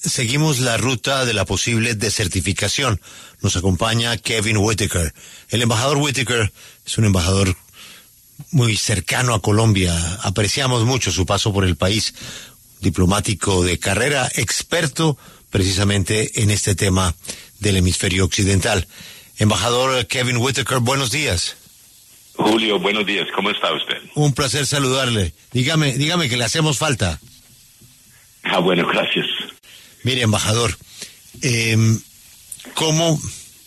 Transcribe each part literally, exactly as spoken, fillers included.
seguimos la ruta de la posible desertificación. Nos acompaña Kevin Whitaker. El embajador Whitaker es un embajador muy cercano a Colombia. Apreciamos mucho su paso por el país. Diplomático de carrera, experto precisamente en este tema del hemisferio occidental. Embajador Kevin Whitaker, buenos días. Julio, buenos días. ¿Cómo está usted? Un placer saludarle. Dígame, dígame que le hacemos falta. Ah, bueno, gracias. Mire, embajador, eh, ¿cómo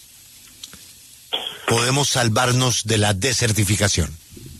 podemos salvarnos de la desertificación?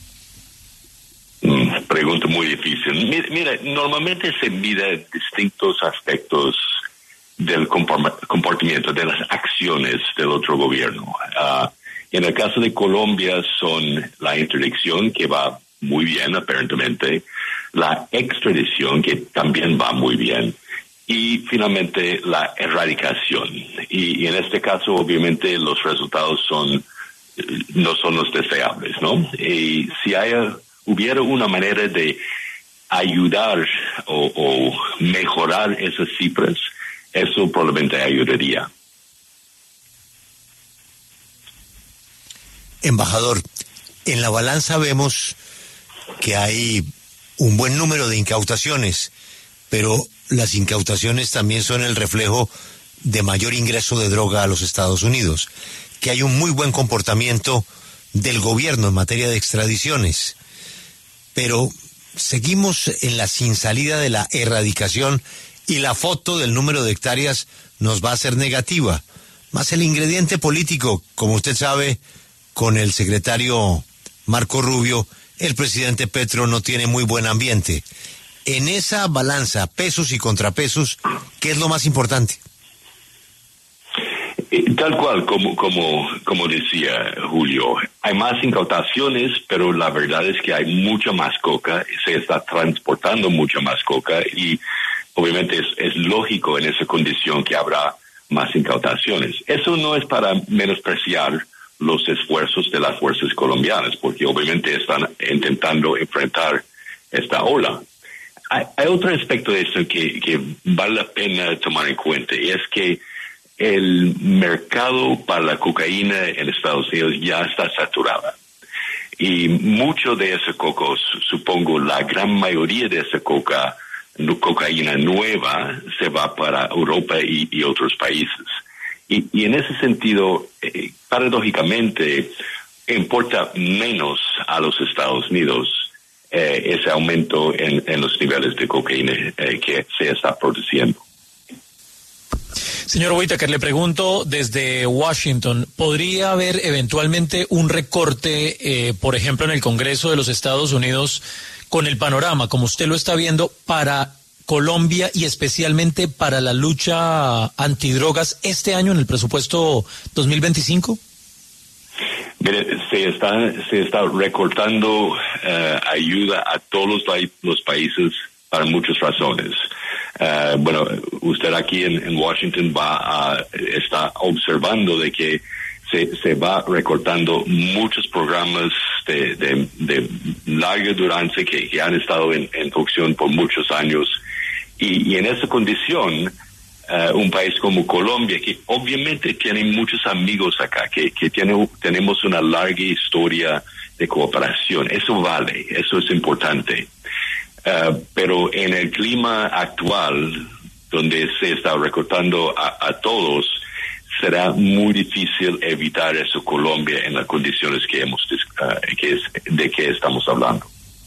Mm, pregunta muy difícil. Mira, mira, normalmente se mide distintos aspectos del comportamiento, de las acciones del otro gobierno. Uh, en el caso de Colombia son la interdicción, que va muy bien, aparentemente, la extradición, que también va muy bien, y finalmente la erradicación. Y, y en este caso, obviamente, los resultados son no son los deseables, ¿no? Y si haya, hubiera una manera de ayudar o, o mejorar esas cifras, eso probablemente ayudaría. Embajador, en la balanza vemos que hay un buen número de incautaciones, pero las incautaciones también son el reflejo de mayor ingreso de droga a los Estados Unidos, que hay un muy buen comportamiento del gobierno en materia de extradiciones, pero seguimos en la sin salida de la erradicación y la foto del número de hectáreas nos va a ser negativa, más el ingrediente político, como usted sabe, con el secretario Marco Rubio, el presidente Petro no tiene muy buen ambiente. En esa balanza, pesos y contrapesos, ¿qué es lo más importante? Tal cual, como, como, como decía Julio, hay más incautaciones, pero la verdad es que hay mucha más coca, se está transportando mucha más coca y obviamente es, es lógico en esa condición que habrá más incautaciones. Eso no es para menospreciar los esfuerzos de las fuerzas colombianas, porque obviamente están intentando enfrentar esta ola. Hay, hay otro aspecto de esto que, que vale la pena tomar en cuenta, y es que el mercado para la cocaína en Estados Unidos ya está saturada. Y mucho de ese coco, supongo la gran mayoría de esa coca, cocaína nueva, se va para Europa y, y otros países. Y, y en ese sentido, eh, paradójicamente, importa menos a los Estados Unidos eh, ese aumento en, en los niveles de cocaína eh, que se está produciendo. Señor Whitaker, le pregunto desde Washington, ¿podría haber eventualmente un recorte, eh, por ejemplo, en el Congreso de los Estados Unidos, con el panorama, como usted lo está viendo, para Colombia y especialmente para la lucha antidrogas este año en el presupuesto dos mil veinticinco? Mire, se está, se está recortando uh, ayuda a todos los, los países para muchas razones. Uh, bueno, usted aquí en, en Washington va a, está observando de que se, se va recortando muchos programas de, de, de larga duración que, que han estado en, en opción por muchos años. Y, y en esa condición, uh, un país como Colombia, que obviamente tiene muchos amigos acá, que, que tiene, tenemos una larga historia de cooperación, eso vale, eso es importante. Uh, pero en el clima actual, donde se está recortando a, a todos, será muy difícil evitar eso Colombia en las condiciones que hemos uh, que es, de que estamos hablando.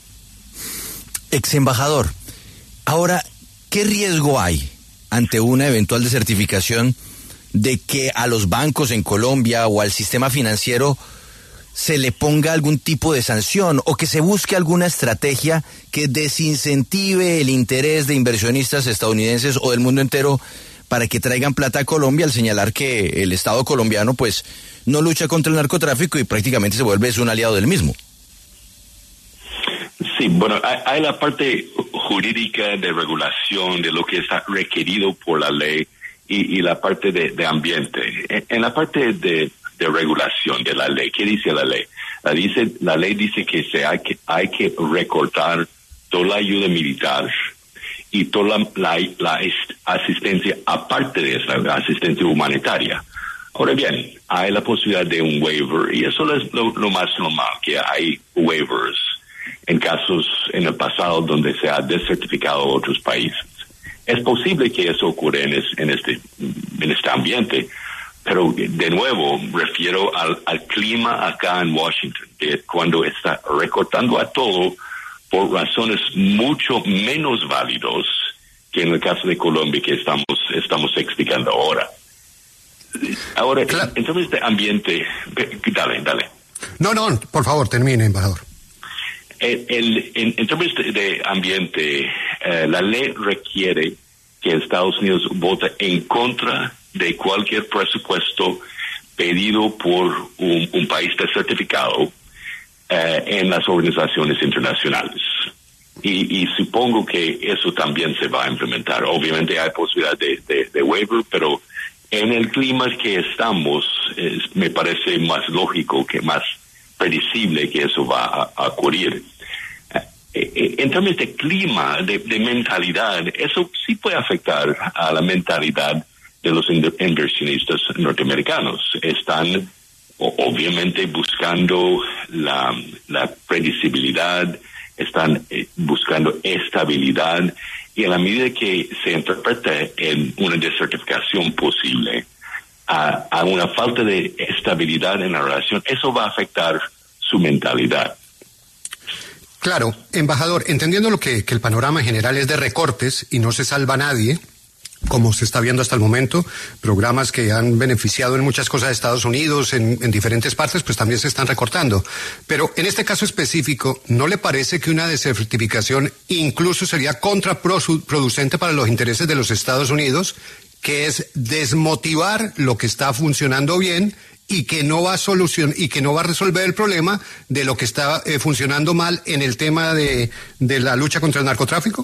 Ex embajador, ahora, ¿qué riesgo hay ante una eventual desertificación de que a los bancos en Colombia o al sistema financiero se le ponga algún tipo de sanción o que se busque alguna estrategia que desincentive el interés de inversionistas estadounidenses o del mundo entero para que traigan plata a Colombia, al señalar que el Estado colombiano pues no lucha contra el narcotráfico y prácticamente se vuelve un aliado del mismo? Sí, bueno, hay, hay la parte jurídica de regulación de lo que está requerido por la ley y, y la parte de, de ambiente. En, en la parte de de regulación de la ley. ¿Qué dice la ley? La, dice, la ley dice que, se hay que hay que recortar toda la ayuda militar y toda la, la, la asistencia aparte de esa, la asistencia humanitaria. Ahora bien, hay la posibilidad de un waiver, y eso es lo, lo más normal, que hay waivers en casos en el pasado donde se ha desertificado a otros países. Es posible que eso ocurra en, es, en, este, en este ambiente, pero de nuevo refiero al, al clima acá en Washington, que cuando está recortando a todo por razones mucho menos válidos que en el caso de Colombia que estamos, estamos explicando ahora. Ahora, claro. En términos de ambiente, dale, dale. No, no, por favor, termine, embajador. El, el, en, en términos de, de ambiente, eh, la ley requiere que Estados Unidos vote en contra de cualquier presupuesto pedido por un, un país desertificado eh, en las organizaciones internacionales. Y, y supongo que eso también se va a implementar. Obviamente hay posibilidad de, de, de waiver, pero en el clima que estamos, es, me parece más lógico, que más predecible que eso va a, a ocurrir. Eh, en términos de clima, de, de mentalidad, eso sí puede afectar a la mentalidad de los inversionistas norteamericanos. Están obviamente buscando la, la predecibilidad, están eh, buscando estabilidad, y a la medida que se interpreta en una desertificación posible, a, a una falta de estabilidad en la relación, eso va a afectar su mentalidad. Claro, embajador, entendiendo lo que, que el panorama en general es de recortes y no se salva a nadie, como se está viendo hasta el momento, programas que han beneficiado en muchas cosas de Estados Unidos, en, en diferentes partes, pues también se están recortando. Pero en este caso específico, ¿no le parece que una desertificación incluso sería contraproducente para los intereses de los Estados Unidos, que es desmotivar lo que está funcionando bien y que no va a solucionar y que no va a resolver el problema de lo que está eh, funcionando mal en el tema de, de la lucha contra el narcotráfico?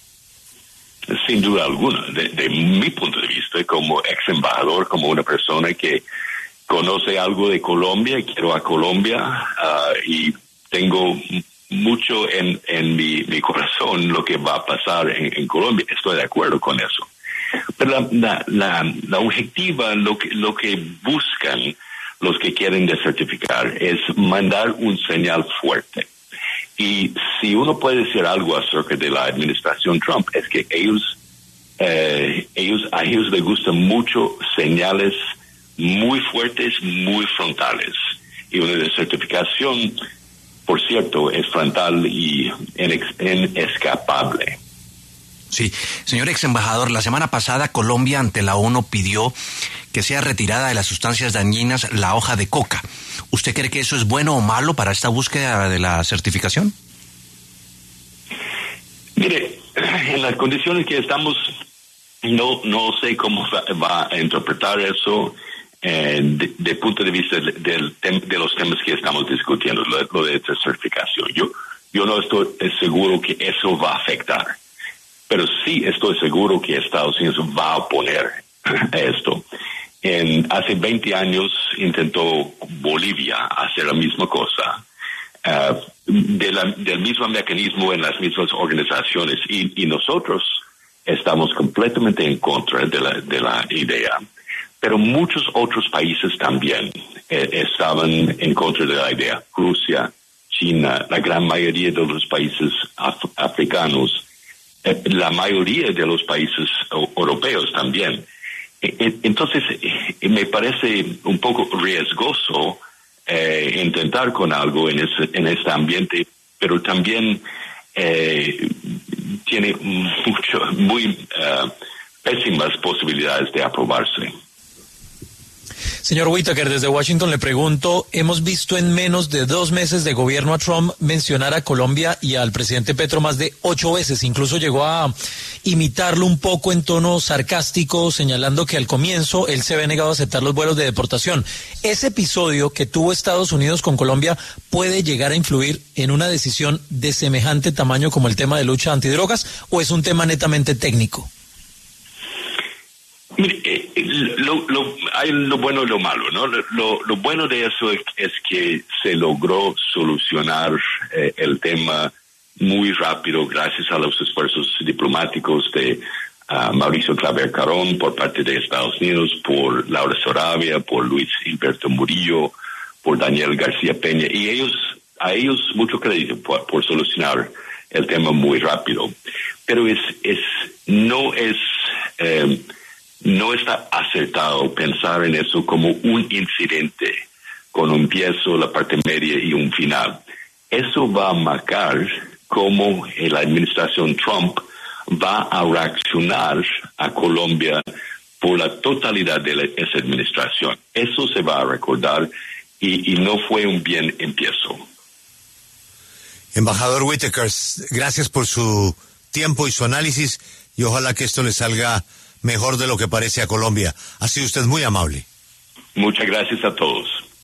Sin duda alguna, de, de mi punto de vista, como ex embajador, como una persona que conoce algo de Colombia, quiero a Colombia uh, y tengo mucho en, en mi, mi corazón lo que va a pasar en, en Colombia, estoy de acuerdo con eso. Pero la, la, la, la objetiva, lo que, lo que buscan los que quieren desertificar es mandar un señal fuerte. Y si uno puede decir algo acerca de la administración Trump, es que ellos, eh, ellos a ellos les gustan mucho señales muy fuertes, muy frontales. Y una desertificación, por cierto, es frontal y inescapable. Sí, señor ex embajador, la semana pasada Colombia ante la ONU pidió que sea retirada de las sustancias dañinas la hoja de coca. ¿Usted cree que eso es bueno o malo para esta búsqueda de la certificación? Mire, en las condiciones que estamos, no no sé cómo va, va a interpretar eso eh, de, de punto de vista de, del tem, de los temas que estamos discutiendo, lo, lo de certificación. Yo, yo no estoy seguro que eso va a afectar, pero sí estoy seguro que Estados Unidos va a oponer a esto. En, hace veinte años intentó Bolivia hacer la misma cosa, uh, de la, del mismo mecanismo en las mismas organizaciones, y, y nosotros estamos completamente en contra de la, de la idea, pero muchos otros países también eh, estaban en contra de la idea. Rusia, China, la gran mayoría de los países af- africanos, eh, la mayoría de los países europeos también. Entonces, me parece un poco riesgoso eh, intentar con algo en, ese, en este ambiente, pero también eh, tiene mucho, muy uh, pésimas posibilidades de aprobarse. Señor Whitaker, desde Washington le pregunto, hemos visto en menos de dos meses de gobierno a Trump mencionar a Colombia y al presidente Petro más de ocho veces, incluso llegó a imitarlo un poco en tono sarcástico, señalando que al comienzo él se había negado a aceptar los vuelos de deportación. ¿Ese episodio que tuvo Estados Unidos con Colombia puede llegar a influir en una decisión de semejante tamaño como el tema de lucha antidrogas, o es un tema netamente técnico? Mire, lo, lo, hay lo bueno y lo malo, ¿no? Lo, lo bueno de eso es, es que se logró solucionar eh, el tema muy rápido gracias a los esfuerzos diplomáticos de uh, Mauricio Claver Carón por parte de Estados Unidos, por Laura Sarabia, por Luis Hilberto Murillo, por Daniel García Peña, y ellos, a ellos mucho crédito por, por solucionar el tema muy rápido. Pero es, es, no es, eh, no está acertado pensar en eso como un incidente con un empiezo, la parte media y un final. Eso va a marcar cómo la administración Trump va a reaccionar a Colombia por la totalidad de la, esa administración. Eso se va a recordar y, y no fue un bien empiezo. Embajador Whitaker, gracias por su tiempo y su análisis y ojalá que esto le salga mejor de lo que parece a Colombia. Ha sido usted muy amable. Muchas gracias a todos.